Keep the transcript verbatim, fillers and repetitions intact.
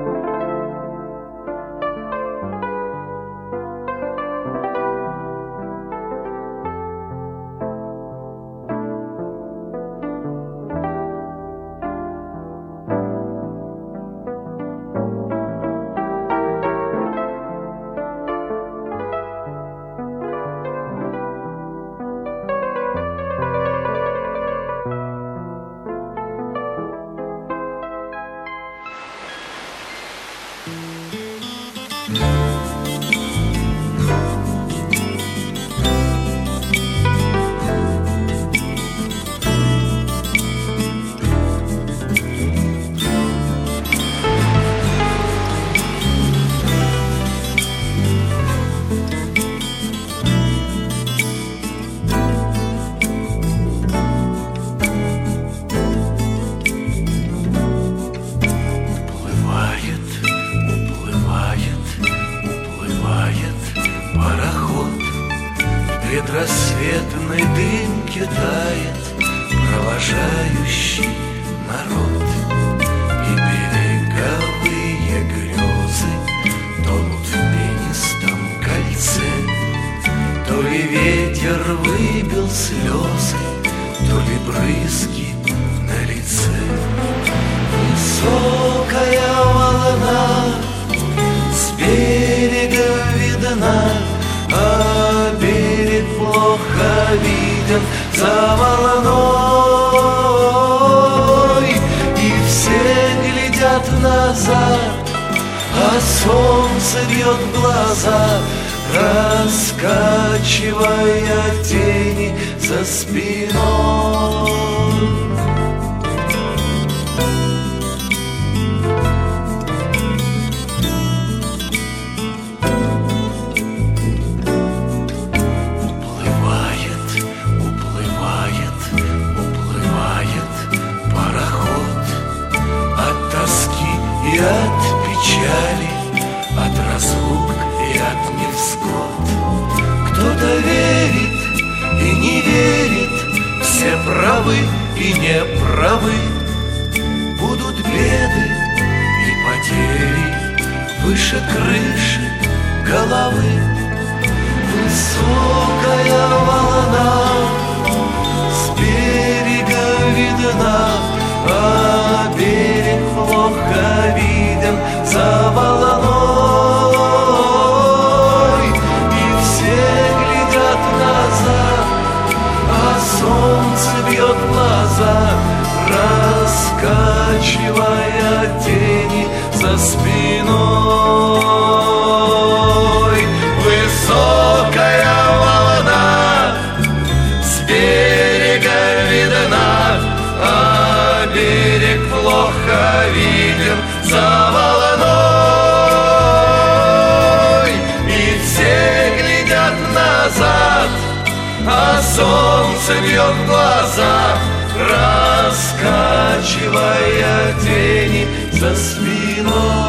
предрассветной дымке тает провожающий народ, и береговые грезы тонут в пенистом кольце. То ли ветер выбил слезы, то ли брызги на лице. Высокая волна с берега видна, а берег плохо виден за волной. И все глядят назад, а солнце бьет в глаза, раскачивая тени за спиной. И от печали, от разлук и от невзгод. Кто-то верит и не верит, все правы и неправы. Будут беды и потери выше крыши головы. Высокая волна с берега видна, а берег плохо виден за волной. И все глядят назад, а солнце бьет в глаза, раскачивая тени за спиной. Высокая волна с берега видна, а берег плохо виден за волной. И все глядят назад, а солнце бьет в глаза, раскачивая тени за спиной.